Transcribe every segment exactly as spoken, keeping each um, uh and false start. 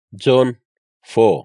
John four.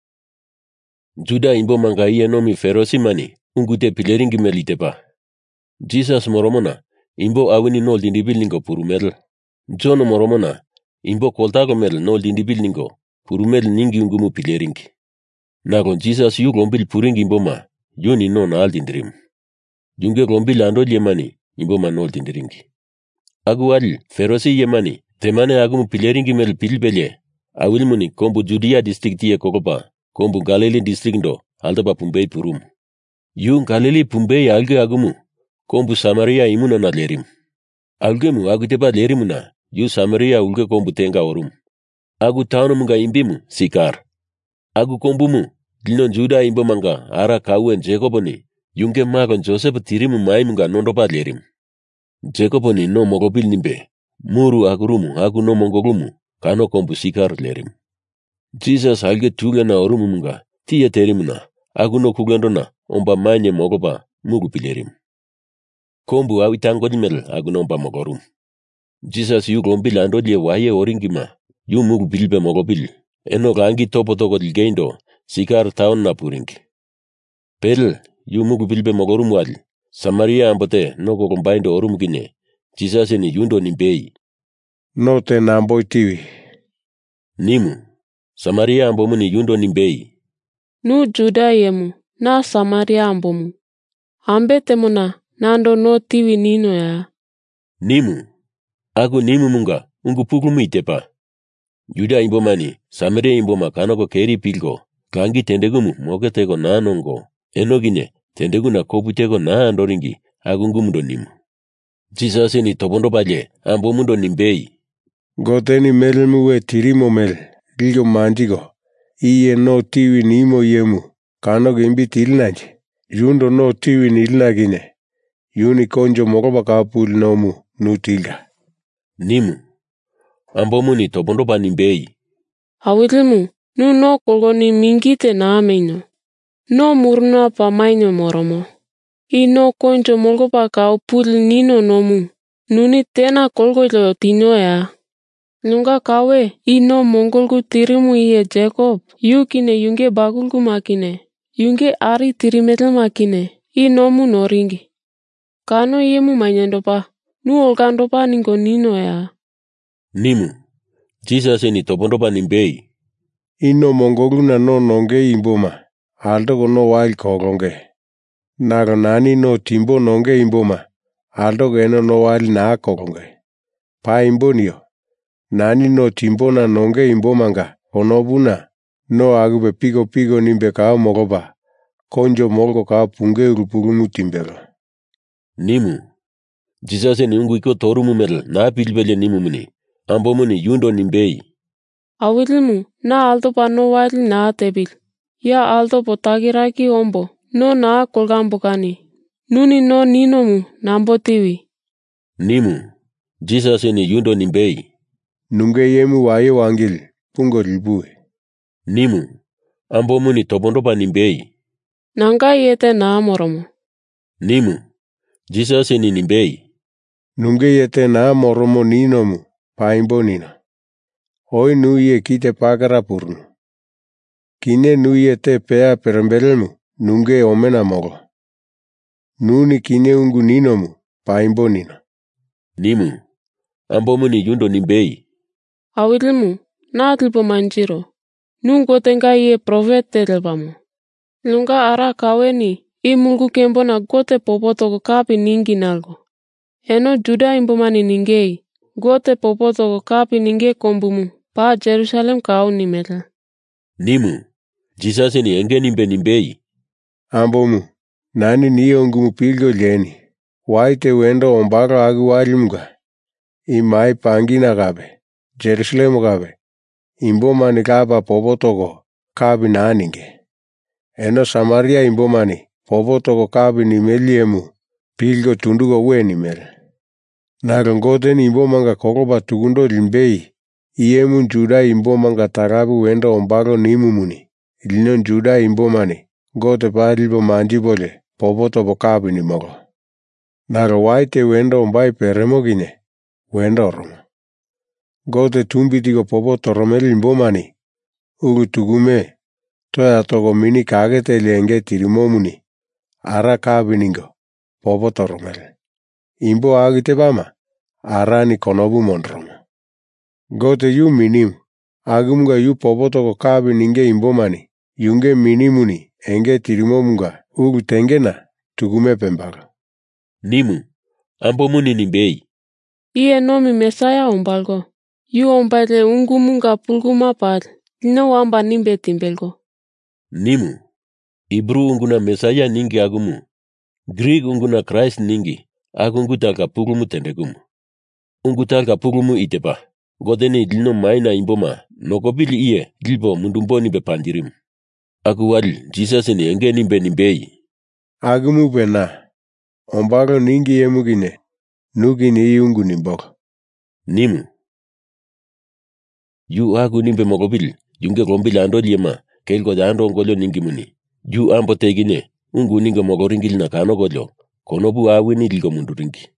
Juda imbo manga iye nomi ferosi mani ungute pileringi melitepa. Jesus moromona imbo awini nol dindibilingo purumel. John moromona imbo koltago mel nol dindibilingo purumel ningi ungumu pileringi. Nagon Jesus yu glombil puringi imbo ma yuni no na al dindrim. Junge glombil ando yemani imbo ma nol dindiringi. Agu al ferosi yemani temane agumu pileringi mel pilbelye. Awilmuni kombu Judea district ye kokopa, kombu Galilee district ndo aldaba pumbei purum. Yu Galilee pumbei alge agumu, kombu Samaria imuna na lerim. Algemu aguteba lerimuna, yu Samaria ulge kombu tenga orum. Agu taunu munga imbimu, Sikar. Agu kombumu, dilnon Juda imbo manga, ara kawen Jacoboni, yunge magon Joseph tirimu mai munga nondopa lerim. Jacoboni no mogobil nimbe, muru agurumu, agu no mongogumu. Kano kombu Sikar lerim. Jesus alge tuge na orumu munga, tiye terimuna, aguno kugandona, omba manye mogoba, mugu pilerim. Kombu awitango dimel, aguno omba mogorum. Jesus yu glombil andolye waye oringima, yu mugu bilbe mogobil, eno gangi topo toko dilgeindo, Sikar taon na puringi. Pel, yu mugu bilbe mogorum wali, Samaria ambote, no kokombaindo orumu gine, Jesus eni yundo nimbei. No te namboy tiwi. Nimu, Samaria ambomu ni yundo nimbei. Nu Juda yemu, na Samaria ambomu. Ambe temuna, nando no tiwi nino ya. Nimu, agu nimu munga, ungu puklumu itepa. Juda imbomani, Samaria imboma kanoko keri pilgo, kangi tendegumu moketego na nongo, enogine, tendeguna koputego na andoringi, agu ngumundo nimu. Jesus ni tobondo baje, ambomundo nimbei. Goteni melmuwe tirimo mel, gilgo manjigo. Iye no tiwi nimo yemu, kano gimbi tilnanje. Yundo no tiwi nilnagine. Yuni konjo mogoba kapul nomu nutilga. Nimu. Ambomu ni tobondo ba nimbei. Awilimu, nu no kolgoni mingite na ameno. No murna pa maino moromo. I no konjo mogoba kapul nino nomu. Nuni tena kolgolo tino ya. Lunga kawe, ino mongolgu tirimu iye Jacob, yukine yunge bagulgu makine, yunge ari tirimetel makine, ino mu noringi. Kano yemu manyandopa, nu olgandopa ningo nino ya. Nimu, Jesus eni topondopa nimbei. Ino mongolgu na no nonge imboma, aldo kono wail kogonge. Nago nani no timbo nonge imboma, aldo geno no wail na kogonge. Pa imbonio. Nani no timbona nonge imbomanga, onobuna, no agube pigo pigo nimbe kao mogoba, konjo mogo kao punge urupugumu timbelo. Nimu, Jesus ni ungu iko torumu mel, na pilbele nimu muni, ambomu ni yundo nimbei. Awilimu, na alto pa no wali na tebil, ya alto po tagiraki ombo, no na kolgambokani, nuni no ninomu, nambo tiwi. Nimu, Jesus ni yundo nimbei. Nunge yemu waye wangil, pungo ribue. Nimu, ambomu ni topondopa nimbei. Nanga yete na moromo. Nimu, Jesus ni nimbei. Nunge yete na moromo ninomu, paimbo nino. Hoi nuye kite pagara purnu. Kine nuye te pea perembelemu, nunge omena mogo. Nuni kine ungu ninomu, paimbo nino. Nimu, ambomu ni yundo nimbei. Awilimu, na atilpo manjiro. Nungo tenga ye profete telpamo. Lunga ara kaweni, i mulgu kembo na gote popotoko kapi ningi nalgo. Eno Juda imbomani ningei, gote popotoko kapi ninge kombumu, pa Jerusalem kao nimeta. Nimu, Jesus ni enge nimbe nimbei. Ambomu, nani niyo ngumu pilgo jeni. Waite wendo ombaro agu walimga. I mai pangina gabe. Jerusalem gabe, imbomani gaba popotoko kabi naninge. Eno Samaria imbomani popotoko kabi ni meliemu, pilgo tundugo we ni mel. Nagongote ni imbomanga kokoba tugundo limbei, iemu Juda imbomanga tarabu wendo ombaro nimumuni, ilinon Juda imbomani, gote palibo manjibole, popotoko kabi ni mogo. Nago waite wendo ombai peremogine, wendo romo. Gote tumbi tigo popo toromel imbomani, ugu tugume toya toko mini kagete lenge tirimomuni ara kabiningo popo toromel. Imbo agite bama arani konobu mondromo. Gote yu minim agumga yu popo toko kabininge imbo mani yunge minimuni enge tirimomunga ugu tengena tugume pembaga. Nimu ambo muni nimbei. Iye nomi Mesaya ombalgo. Yu ombale ungumunga pulguma pal. Lino wamba nimbe timbelgo. Nimu Ibru unguna Mesaya ningi agumu. Greek unguna Christ ningi agungutalka pulumu tendegumu. Ungutalka pulumu itepa. Godeni lino maina imboma nokobili iye gilbo mundumboni bepandirim. Akuwal Jesus ni enge nimbe nimbei. Agumu bena. Ombalo ningi yemugine. Nugi ni yungu nimbok. Nimu Yu agu nimbe mogobil. Yunge gombila ando liyema. Kelgo da ando ngolo ningi muni. Yu ambo tegine. Ungu ninga mogoringil na kano golo. Konobu awini ligo munduringi.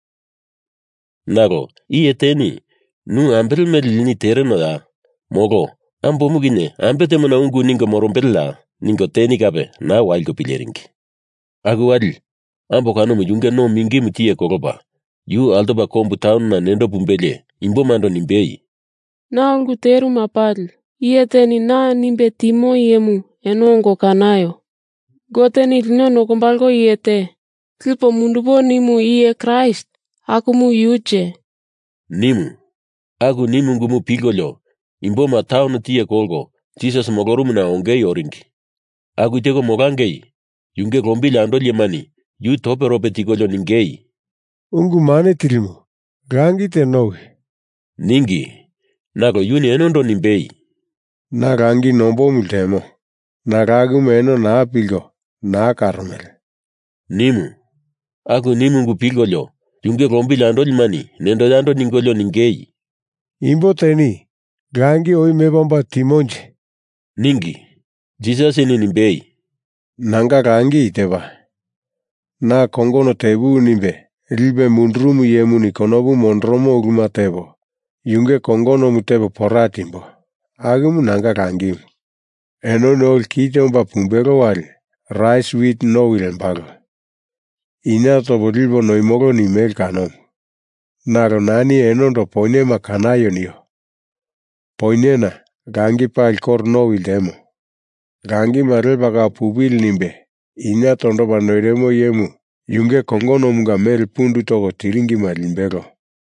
Nago, iye teni. Nu ambel melini tereno da. Mogo, ambo mugine. Ambete muna ungu ninga morombella. Ningo teni kabe na wailgo pileringi. Agu wali. Ambo kano mjunge no mingi mutiye kogoba. Yu aldoba kombu taun na nendo bumbele. Imbo mando nimbei. Na ulgu teru mapal. Iye teni na nimbe timo yemu. Enongo kanayo. Goteni lino nokombalgo iye te. Klipo mundubo nimu iye Christ. Akumu yuche. Nimu. Agu nimu ngumu pilgolo. Imbo ma taun tiye kolgo. Jesus mogorumu na ongei oringi. Agu tego mogangei. Yunge gombila ando liyemani. Yu tope rope tigolo ningei. Ungu mane tirimu. Rangi te nowe. Ningi. Nago yuni enondo nimbei. Na rangi nombo multemo. Na ragu meno na pilgo. Na karmel. Nimu. Agu nimu ngu pilgolo. Yunge gombila ando limani. Nendo dando ningolo ningei. Imbo teni. Rangi oi mebamba timonje. Ningi. Jesus ni nimbei. Nanga rangi iteba. Na kongono tebu nimbe. Ribe mundrumu yemu ni konobu mondromo uguma tebo. Yunge kongono mutebo poratimbo. Agumu nanga rangimu. Eno nol kite umba pumbero wali. Rice wheat no wilembago. Inya tobo ribo no imogo ni mel kanom. Naro nani eno ndo poine makanayo niyo. Poine na rangi pa ilkor no wilemo. Rangi marel baga pubil nimbe. Inya tondo banoiremo yemu. Yunge kongono munga mel pundu togo tiringi malimbero.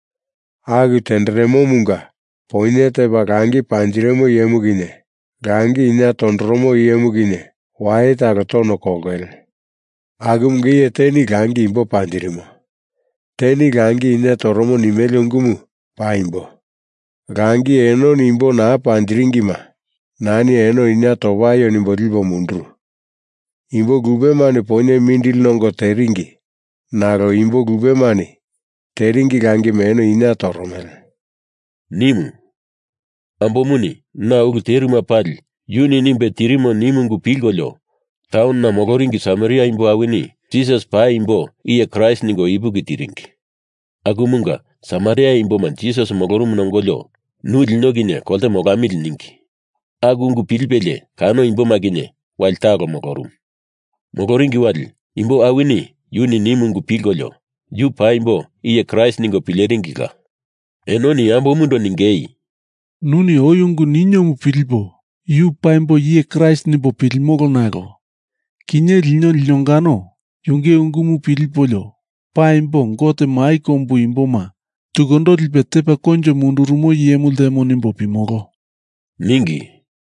Agu tendremo munga. Poine te bagangi panjiremo yemu gine. Rangi inya tondromo yemu gine. Wae tago tono kogel. Agu mungi ye teni rangi imbo panjiremo. Teni rangi inya toromo nimeli ungumu pa imbo. Rangi eno nimbo na panjiringima. Nani eno inya tobayo nimbo ribo mundru. Imbo gube mani poine mindil nongo teringi. Naro imbo gube mani. Teringi rangi meno inya toromel. Nimu. Ambo muni. Na ugu teru mapali. Yuni nimbe tirimo nimu ngu pilgolo. Taun na mogoringi Samaria imbo awini. Jesus pa imbo. Iye Christ ningo ibu gitiringi. Agumunga. Samaria imbo man Jesus mogorum nongolo. Nu linogine kolte mogamil ningi. Agungu pilpele. Kano imbo magine. Waltago mogorum. Mogoringi wali. Imbo awini. Yuni nimu ngu pilgolo. Yu pa imbo. Iye Christ ningo pileringi ka. Enoni ambo mundo ningei. Nuni oyungu ninyo mu pilbo. Yu pa imbo iye Christ nibo pilmogo nago. Kinye lino liongano. Yunge ungu mu pilpolo. Pa imbo ngote maikombu imbo ma. Tugondo libetepa konjo mundurumo yemul demo nimbo pimogo. Ningi.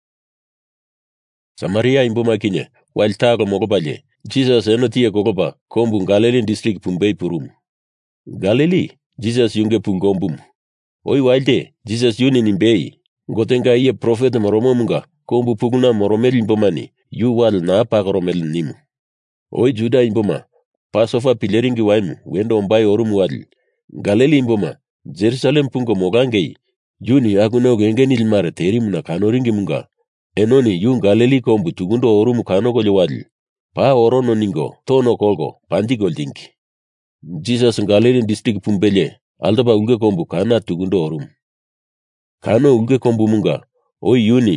Samaria imbo makinye. Waltago mogobale. Jesus eno tiye kogoba. Kombu Galilee district pumbei purum. Galilee. Jesus yunge pungombum. Oi walde. Jesus yuni nimbei. Ngotenga iye prophet moromo munga. Kombu puguna moromel imbomani. Yu wal na pakoromel nimu. Oi Juda imboma. Pasofa pileringi waimu. Wendo ombai orum wal. Galilee imboma. Jerusalem pungo mogangei. Yuni aguno genge nilmare terimu na kanoringi munga. Enoni yun Galilee kombu tugundo orum kanogole wal. Pa orono ningo. Tono kolgo. Pandigol dinki. Jesus Galilee district pumbele. Aldaba unge kombu kana tugundo orum. Kano unge kombu munga. Oi yuni.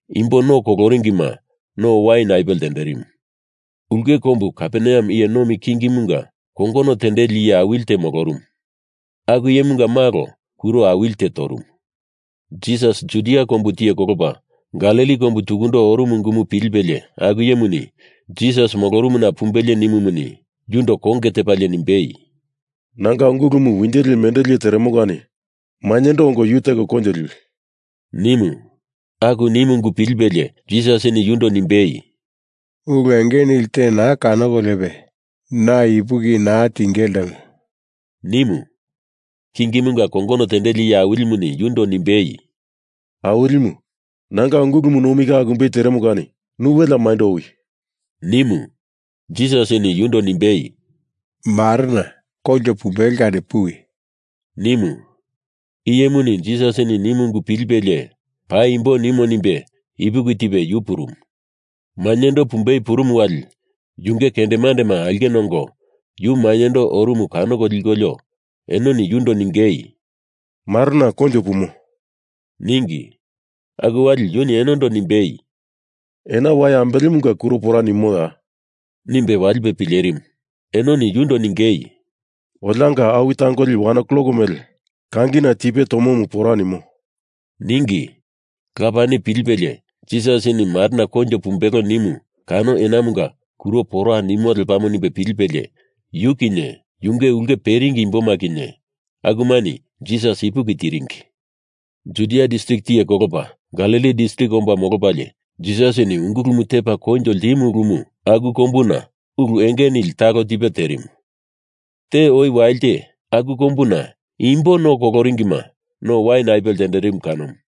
imbo no kokoringima no wai naibel tenderim. Ulge kombu Kapeneam iye nomi kingimunga kongono tendeli ya awilte mogorum. Agu yemunga mago kuro awilte torum. Jesus Judea kombu tiye kokopa Galili kombu tugundo orumungumu pilbele agu yemuni Jesus mogorumuna pumbele nimumuni jundo kongete pale nimbei. Nanga ngugumu windeli mendeli teremugani manyendo ongo yute ko konjeli. Nimu agu nimungu pilbele Jesus ni yundo nimbei. Ugengeni ilte na kanogolebe na ibugi na tingeldam. Nimu kingimunga kongono tendeli ya awilmuni yundo nimbei. Awilmu nanga ngugumu nomiga agumbe teremugani nuwela maindowi. Nimu Jesus ni yundo nimbei. Marna kojo pubelga de pui. Nimu iyemuni Jesus ni nimungu pilbele pa imbo nimo nimbe ibugitibe yupurum. Manyendo pumbei purum wal yunge kendemandema algenongo yu manyendo orumu kanogo ligolyo eno ni yundo ningei. Marna konjo pumo. Ningi agu wal yuni enondo nimbei. Ena waya ambelimunga kuro pora nimoya. Nimbe walbe pilerim eno ni yundo ningei. Olanga awitangoli wana klogomel kangina tipe tomomu pora nimo. Ningi kapani pilbele Jesus ni marna konjo pumbego nimu kano enamunga kuro pora nimo delpamo nibe pilbele yukine yunge ulge peringi imboma kine agumani Jesus ipu kitiringi. Judea district tiye kokopa Galilee district omba mogopale Jesus ni ungurumu tepa konjo limu rumu agu kombuna uru engeni iltago tipe terim. Te oi wailte agu kombuna imbo no kokoringima no wai naibel tenderim kanom.